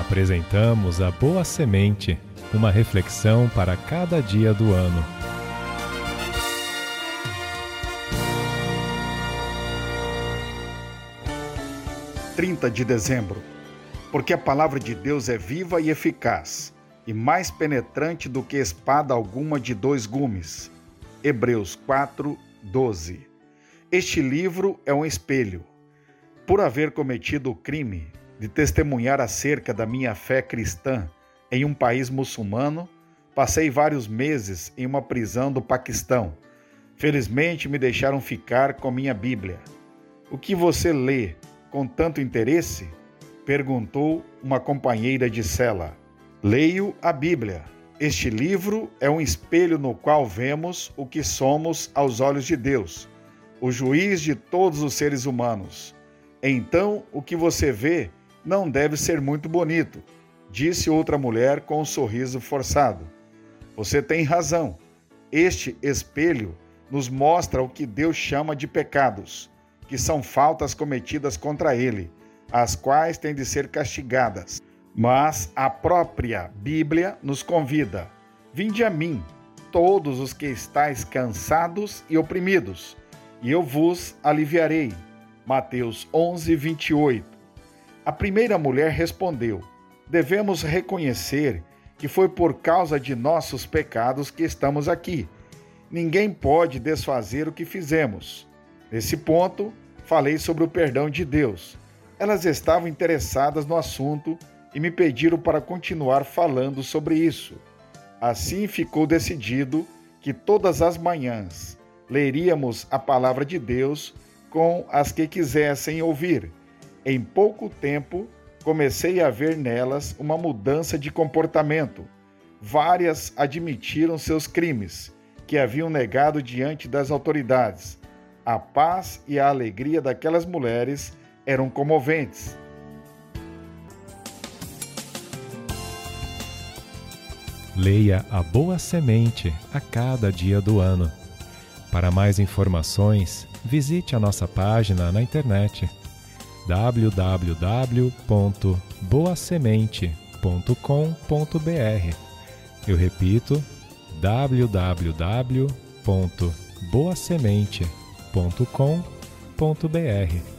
Apresentamos a Boa Semente, uma reflexão para cada dia do ano. De dezembro. Porque a palavra de Deus é viva e eficaz, e mais penetrante do que espada alguma de dois gumes. Hebreus 4:12. Este livro é um espelho. Por haver cometido o crime de testemunhar acerca da minha fé cristã em um país muçulmano, passei vários meses em uma prisão do Paquistão. Felizmente me deixaram ficar com minha Bíblia. O que você lê com tanto interesse? Perguntou uma companheira de cela. Leio a Bíblia. Este livro é um espelho no qual vemos o que somos aos olhos de Deus, o juiz de todos os seres humanos. Então, o que você vê não deve ser muito bonito, disse outra mulher com um sorriso forçado. Você tem razão. Este espelho nos mostra o que Deus chama de pecados, que são faltas cometidas contra Ele, as quais têm de ser castigadas. Mas a própria Bíblia nos convida: vinde a mim, todos os que estáis cansados e oprimidos, e eu vos aliviarei. Mateus 11:28. A primeira mulher respondeu: devemos reconhecer que foi por causa de nossos pecados que estamos aqui. Ninguém pode desfazer o que fizemos. Nesse ponto, falei sobre o perdão de Deus. Elas estavam interessadas no assunto e me pediram para continuar falando sobre isso. Assim ficou decidido que todas as manhãs leríamos a palavra de Deus com as que quisessem ouvir. Em pouco tempo, comecei a ver nelas uma mudança de comportamento. Várias admitiram seus crimes, que haviam negado diante das autoridades. A paz e a alegria daquelas mulheres eram comoventes. Leia a Boa Semente a cada dia do ano. Para mais informações, visite a nossa página na internet www.boasemente.com.br. Eu repito, www.boasemente.com.br.